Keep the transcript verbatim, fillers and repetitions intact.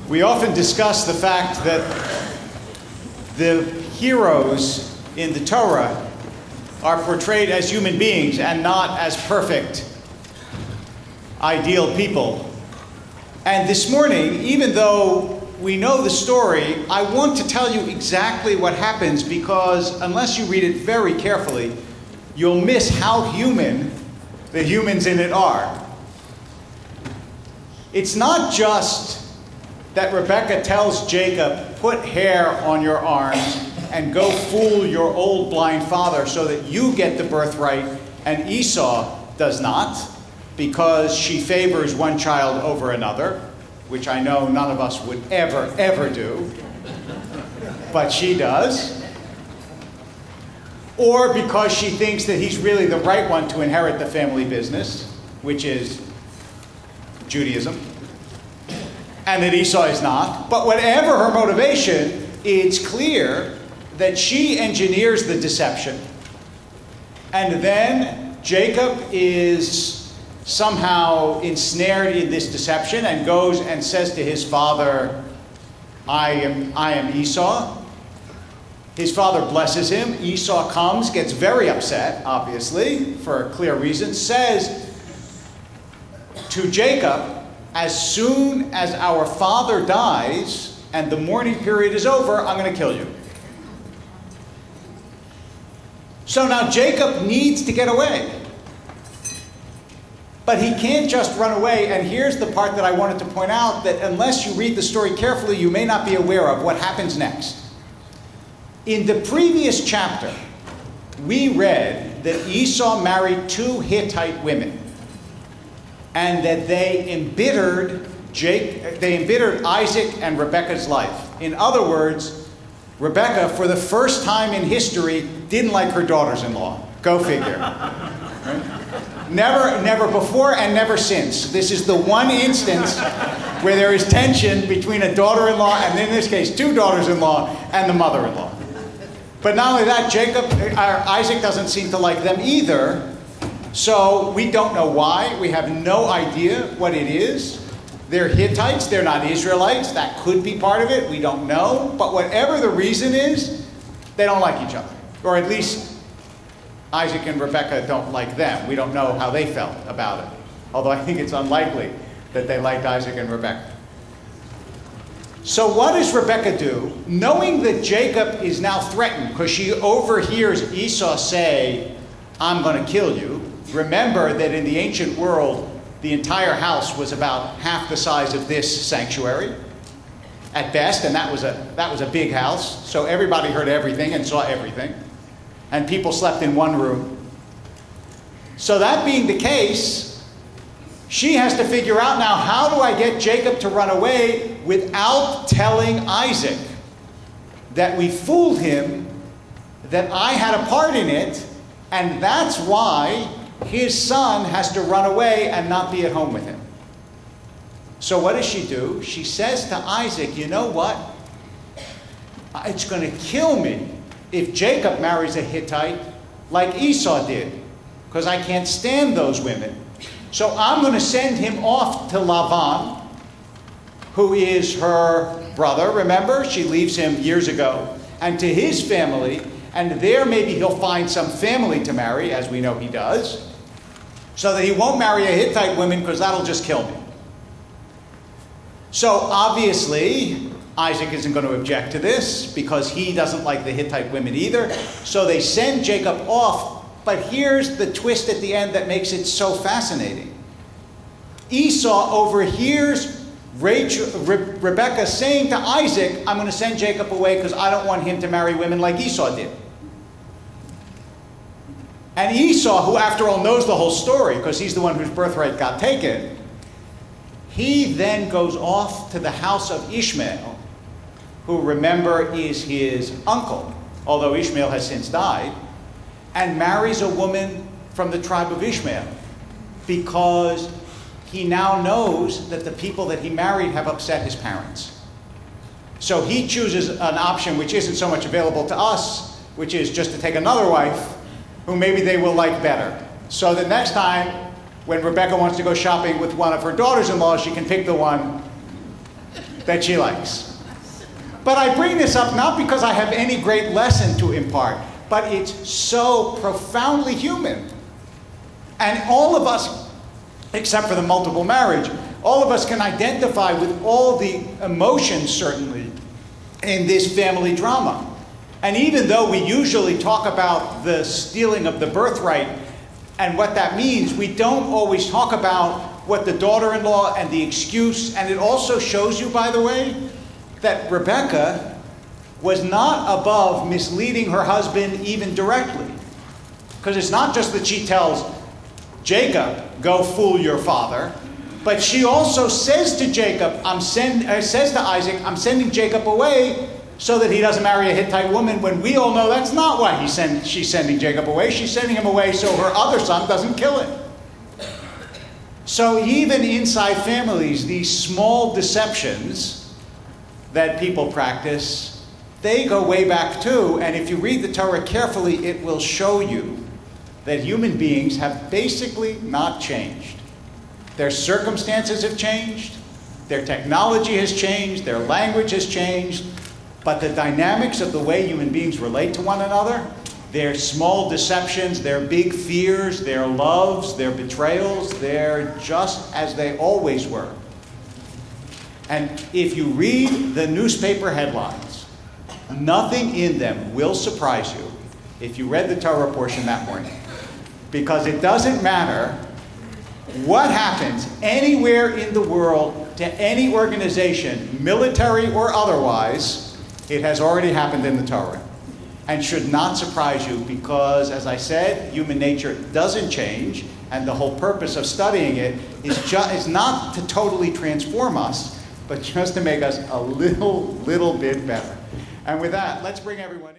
We often discuss the fact that the heroes in the Torah are portrayed as human beings and not as perfect, ideal people. And this morning, even though we know the story, I want to tell you exactly what happens, because unless you read it very carefully, you'll miss how human the humans in it are. It's not just that Rebekah tells Jacob, put hair on your arms and go fool your old blind father so that you get the birthright, and Esau does not, because she favors one child over another, which I know none of us would ever, ever do, but she does. Or because she thinks that he's really the right one to inherit the family business, which is Judaism, and that Esau is not. But whatever her motivation, it's clear that she engineers the deception. And then Jacob is somehow ensnared in this deception and goes and says to his father, I am, I am Esau. His father blesses him. Esau comes, gets very upset, obviously, for a clear reason, says to Jacob, as soon as our father dies and the mourning period is over, I'm going to kill you. So now Jacob needs to get away. But he can't just run away, and here's the part that I wanted to point out, that unless you read the story carefully, you may not be aware of what happens next. In the previous chapter, we read that Esau married two Hittite women, and that they embittered Jake, they embittered Isaac and Rebekah's life. In other words, Rebekah, for the first time in history, didn't like her daughters-in-law. Go figure. Right? Never, never before and never since. This is the one instance where there is tension between a daughter-in-law, and in this case, two daughters-in-law, and the mother-in-law. But not only that, Jacob, or Isaac doesn't seem to like them either. So we don't know why. We have no idea what it is. They're Hittites. They're not Israelites. That could be part of it. We don't know. But whatever the reason is, they don't like each other. Or at least Isaac and Rebekah don't like them. We don't know how they felt about it. Although I think it's unlikely that they liked Isaac and Rebekah. So what does Rebekah do? Knowing that Jacob is now threatened because she overhears Esau say, I'm going to kill you. Remember that in the ancient world, the entire house was about half the size of this sanctuary at best, and that was a, that was a big house. So everybody heard everything and saw everything. And people slept in one room. So that being the case, she has to figure out now, how do I get Jacob to run away without telling Isaac that we fooled him, that I had a part in it, and that's why his son has to run away and not be at home with him. So what does she do? She says to Isaac, you know what? It's going to kill me if Jacob marries a Hittite like Esau did, because I can't stand those women. So I'm going to send him off to Lavan, who is her brother. Remember, she leaves him years ago, and to his family, and there maybe he'll find some family to marry, as we know he does, so that he won't marry a Hittite woman, because that'll just kill me. So obviously, Isaac isn't going to object to this, because he doesn't like the Hittite women either. So they send Jacob off. But here's the twist at the end that makes it so fascinating. Esau overhears Rachel, Re- Rebekah saying to Isaac, I'm going to send Jacob away because I don't want him to marry women like Esau did. And Esau, who after all knows the whole story because he's the one whose birthright got taken, he then goes off to the house of Ishmael, who, remember, is his uncle, although Ishmael has since died, and marries a woman from the tribe of Ishmael, because he now knows that the people that he married have upset his parents. So he chooses an option which isn't so much available to us, which is just to take another wife who maybe they will like better. So the next time when Rebekah wants to go shopping with one of her daughters-in-law, she can pick the one that she likes. But I bring this up not because I have any great lesson to impart, but it's so profoundly human. And all of us, except for the multiple marriage, all of us can identify with all the emotions, certainly, in this family drama. And even though we usually talk about the stealing of the birthright and what that means, we don't always talk about what the daughter-in-law and the excuse. And it also shows you, by the way, that Rebecca was not above misleading her husband even directly. Because it's not just that she tells Jacob, go fool your father, but she also says to Jacob, I'm send, uh, says to Isaac, I'm sending Jacob away so that he doesn't marry a Hittite woman, when we all know that's not why he send, she's sending Jacob away. She's sending him away so her other son doesn't kill him. So even inside families, these small deceptions that people practice, they go way back too. And if you read the Torah carefully, it will show you that human beings have basically not changed. Their circumstances have changed, their technology has changed, their language has changed, but the dynamics of the way human beings relate to one another, their small deceptions, their big fears, their loves, their betrayals, they're just as they always were. And if you read the newspaper headlines, nothing in them will surprise you if you read the Torah portion that morning. Because it doesn't matter what happens anywhere in the world to any organization, military or otherwise, it has already happened in the Torah. And should not surprise you because, as I said, human nature doesn't change, and the whole purpose of studying it is, ju- is not to totally transform us, but just to make us a little, little bit better. And with that, let's bring everyone in.